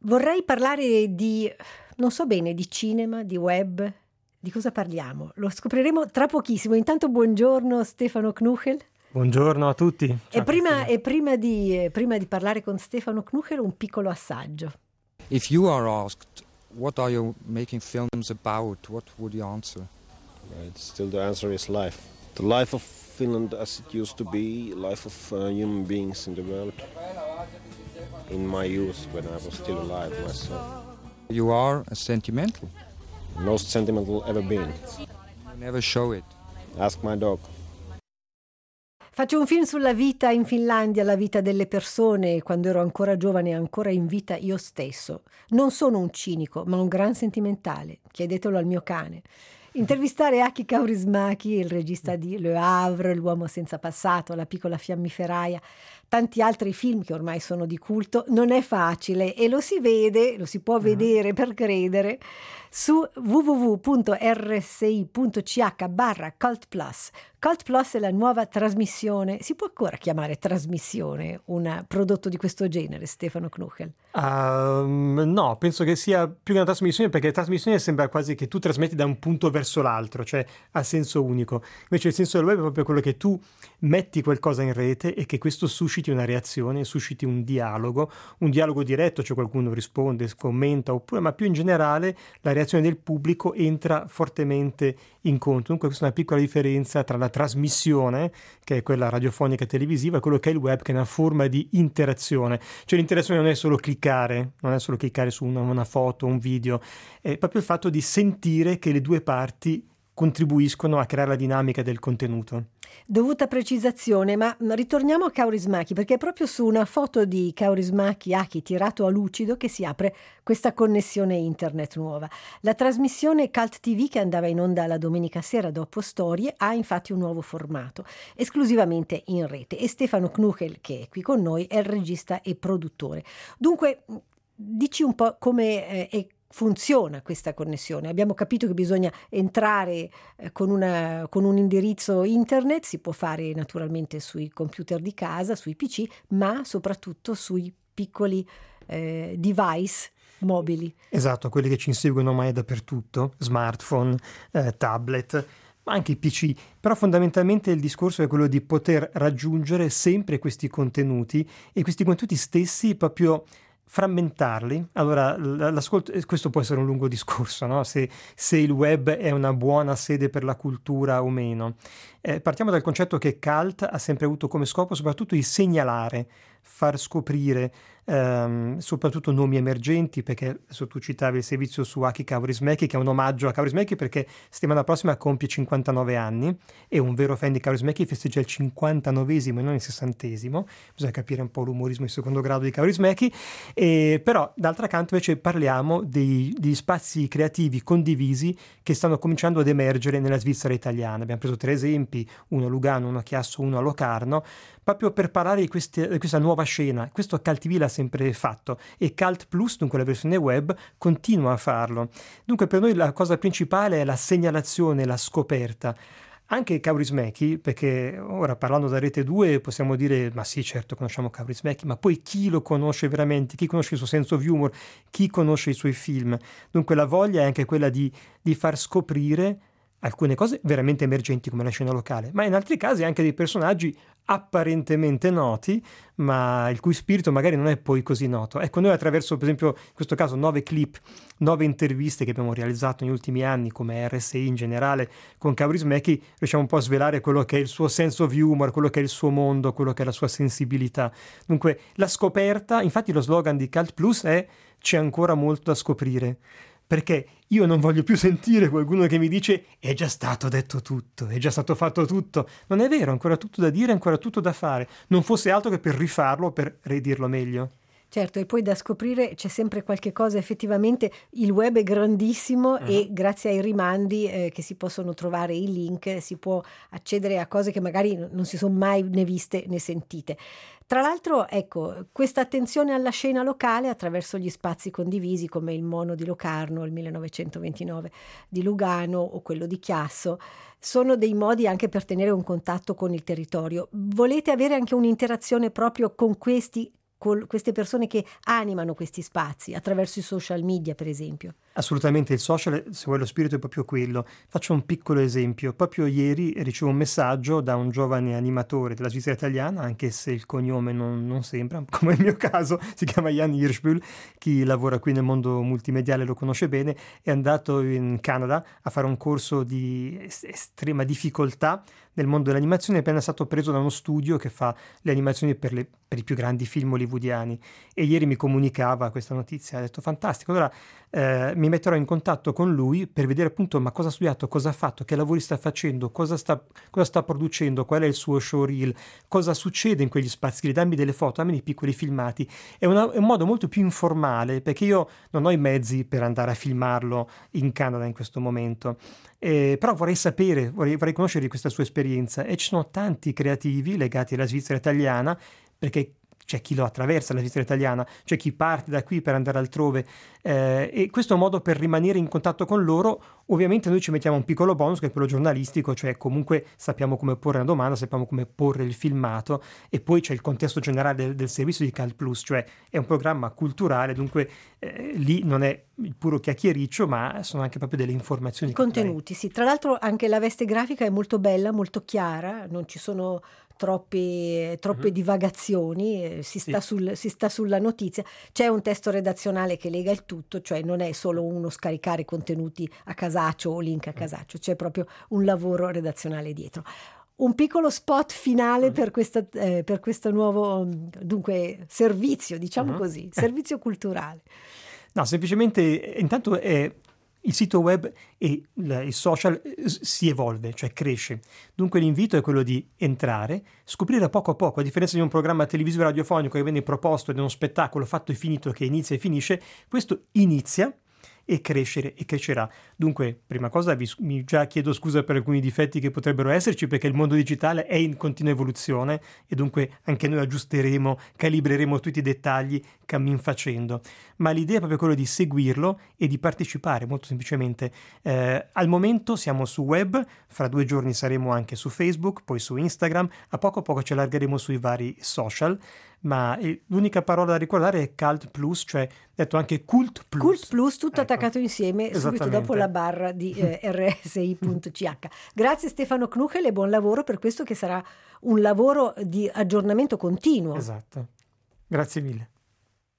Vorrei parlare di, non so bene, di cinema, di web, di cosa parliamo? Lo scopriremo tra pochissimo. Intanto buongiorno Stefano Knuchel. Buongiorno a tutti. Ciao, prima di parlare con Stefano Knuchel un piccolo assaggio. If you are asked, what are you making films about, what would you answer? It's still the answer is life. The life of Finland as it used to be, life of human beings in the world. In my youth, when I was still alive myself. You are a sentimental. Most sentimental ever been. You never show it. Ask my dog. Faccio un film sulla vita in Finlandia, la vita delle persone, quando ero ancora giovane e ancora in vita io stesso. Non sono un cinico, ma un gran sentimentale. Chiedetelo al mio cane. Intervistare Aki Kaurismäki, il regista di Le Havre, L'uomo senza passato, La piccola fiammiferaia, tanti altri film che ormai sono di culto, non è facile e lo si vede, lo si può vedere per credere su www.rsi.ch/Cult Plus. Cult Plus è la nuova trasmissione, si può ancora chiamare trasmissione un prodotto di questo genere, Stefano Knuchel? No, penso che sia più che una trasmissione, perché trasmissione sembra quasi che tu trasmetti da un punto verso l'altro, cioè a senso unico. Invece il senso del web è proprio quello che tu metti qualcosa in rete e che questo susciti una reazione, susciti un dialogo diretto, cioè qualcuno risponde, commenta, oppure, ma più in generale la reazione del pubblico entra fortemente in conto. Dunque questa è una piccola differenza tra la trasmissione, che è quella radiofonica e televisiva, e quello che è il web, che è una forma di interazione. Cioè l'interazione non è solo cliccare su una foto, un video, è proprio il fatto di sentire che le due parti contribuiscono a creare la dinamica del contenuto. Dovuta precisazione, ma ritorniamo a Kaurismäki, perché è proprio su una foto di Kaurismäki, Aki tirato a lucido, che si apre questa connessione internet nuova. La trasmissione Cult TV, che andava in onda la domenica sera dopo Storie, ha infatti un nuovo formato, esclusivamente in rete, e Stefano Knuchel, che è qui con noi, è il regista e produttore. Dunque, dici un po' come funziona questa connessione. Abbiamo capito che bisogna entrare con un indirizzo internet, si può fare naturalmente sui computer di casa, sui PC, ma soprattutto sui piccoli device mobili. Esatto, quelli che ci inseguono ormai dappertutto, smartphone, tablet, ma anche i PC. Però fondamentalmente il discorso è quello di poter raggiungere sempre questi contenuti e questi contenuti stessi proprio frammentarli. Allora, l'ascolto, questo può essere un lungo discorso, no? Se il web è una buona sede per la cultura o meno. Partiamo dal concetto che Cult ha sempre avuto come scopo soprattutto di segnalare, far scoprire soprattutto nomi emergenti, perché adesso tu citavi il servizio su Aki Kaurismäki, che è un omaggio a Kaurismäki perché settimana prossima compie 59 anni e un vero fan di Kaurismäki festeggia il 59esimo e non il 60esimo. Bisogna capire un po' l'umorismo di secondo grado di Kaurismäki. Però d'altra canto invece parliamo di spazi creativi condivisi che stanno cominciando ad emergere nella Svizzera italiana. Abbiamo preso 3 esempi, uno a Lugano, uno a Chiasso, uno a Locarno, proprio per parlare di questa nuova scena. Questo Cult TV l'ha sempre fatto e Cult Plus, dunque la versione web, continua a farlo. Dunque per noi la cosa principale è la segnalazione, la scoperta. Anche Kaurismäki, perché ora parlando da Rete 2 possiamo dire ma sì, certo conosciamo Kaurismäki, ma poi chi lo conosce veramente, chi conosce il suo senso of humor, chi conosce i suoi film. Dunque la voglia è anche quella di far scoprire alcune cose veramente emergenti come la scena locale, ma in altri casi anche dei personaggi apparentemente noti, ma il cui spirito magari non è poi così noto. Ecco, noi attraverso, per esempio, in questo caso 9 clip, 9 interviste che abbiamo realizzato negli ultimi anni, come RSI in generale, con Kaurismäki, riusciamo un po' a svelare quello che è il suo senso of humor, quello che è il suo mondo, quello che è la sua sensibilità. Dunque, la scoperta, infatti lo slogan di Cult Plus è «C'è ancora molto da scoprire». Perché io non voglio più sentire qualcuno che mi dice è già stato detto tutto, è già stato fatto tutto. Non è vero, ancora tutto da dire, ancora tutto da fare. Non fosse altro che per rifarlo, per ridirlo meglio. Certo, e poi da scoprire c'è sempre qualche cosa, effettivamente il web è grandissimo e grazie ai rimandi che si possono trovare i link si può accedere a cose che magari non si sono mai né viste né sentite. Tra l'altro, ecco, questa attenzione alla scena locale attraverso gli spazi condivisi come il Mono di Locarno, il 1929 di Lugano o quello di Chiasso, sono dei modi anche per tenere un contatto con il territorio. Volete avere anche un'interazione proprio con questi queste persone che animano questi spazi attraverso i social media, per esempio? Assolutamente, il social, se vuoi, lo spirito è proprio quello. Faccio un piccolo esempio. Proprio ieri ricevo un messaggio da un giovane animatore della Svizzera italiana, anche se il cognome non sembra, come il mio caso, si chiama Jan Hirschbühl. Chi lavora qui nel mondo multimediale lo conosce bene. È andato in Canada a fare un corso di estrema difficoltà nel mondo dell'animazione, è appena stato preso da uno studio che fa le animazioni per i più grandi film hollywoodiani, e ieri mi comunicava questa notizia. Ha detto fantastico, allora mi metterò in contatto con lui per vedere appunto ma cosa ha studiato, cosa ha fatto, che lavori sta facendo, cosa sta producendo, qual è il suo showreel, cosa succede in quegli spazi, dammi delle foto, dammi dei piccoli filmati. È un modo molto più informale, perché io non ho i mezzi per andare a filmarlo in Canada in questo momento. Però vorrei sapere, vorrei conoscere questa sua esperienza, e ci sono tanti creativi legati alla Svizzera italiana, perché c'è chi lo attraversa la Svizzera italiana, c'è chi parte da qui per andare altrove, e questo è un modo per rimanere in contatto con loro. Ovviamente noi ci mettiamo un piccolo bonus, che è quello giornalistico, cioè comunque sappiamo come porre una domanda, sappiamo come porre il filmato, e poi c'è il contesto generale del servizio di Cult Plus, cioè è un programma culturale, dunque lì non è il puro chiacchiericcio, ma sono anche proprio delle informazioni. I contenuti, sì. Tra l'altro anche la veste grafica è molto bella, molto chiara, non ci sono troppe divagazioni, si sta sulla notizia, c'è un testo redazionale che lega il tutto, cioè non è solo uno scaricare contenuti a casaccio o link a casaccio, c'è proprio un lavoro redazionale dietro. Un piccolo spot finale per questo nuovo dunque servizio, diciamo così, servizio culturale. No, semplicemente intanto il sito web e il social si evolve, cioè cresce. Dunque l'invito è quello di entrare, scoprire poco a poco, a differenza di un programma televisivo radiofonico che viene proposto ed è uno spettacolo fatto e finito che inizia e finisce, questo inizia e crescere e crescerà. Dunque, prima cosa mi già chiedo scusa per alcuni difetti che potrebbero esserci, perché il mondo digitale è in continua evoluzione e dunque anche noi aggiusteremo, calibreremo tutti i dettagli cammin facendo, ma l'idea è proprio quella di seguirlo e di partecipare molto semplicemente. Al momento siamo su web, fra 2 giorni saremo anche su Facebook, poi su Instagram, a poco ci allargheremo sui vari social, ma l'unica parola da ricordare è Cult Plus, cioè detto anche Cult Plus. Cult Plus, tutto attaccato insieme, subito dopo la barra di rsi.ch. Grazie Stefano Knuchel e buon lavoro per questo che sarà un lavoro di aggiornamento continuo. Esatto, grazie mille.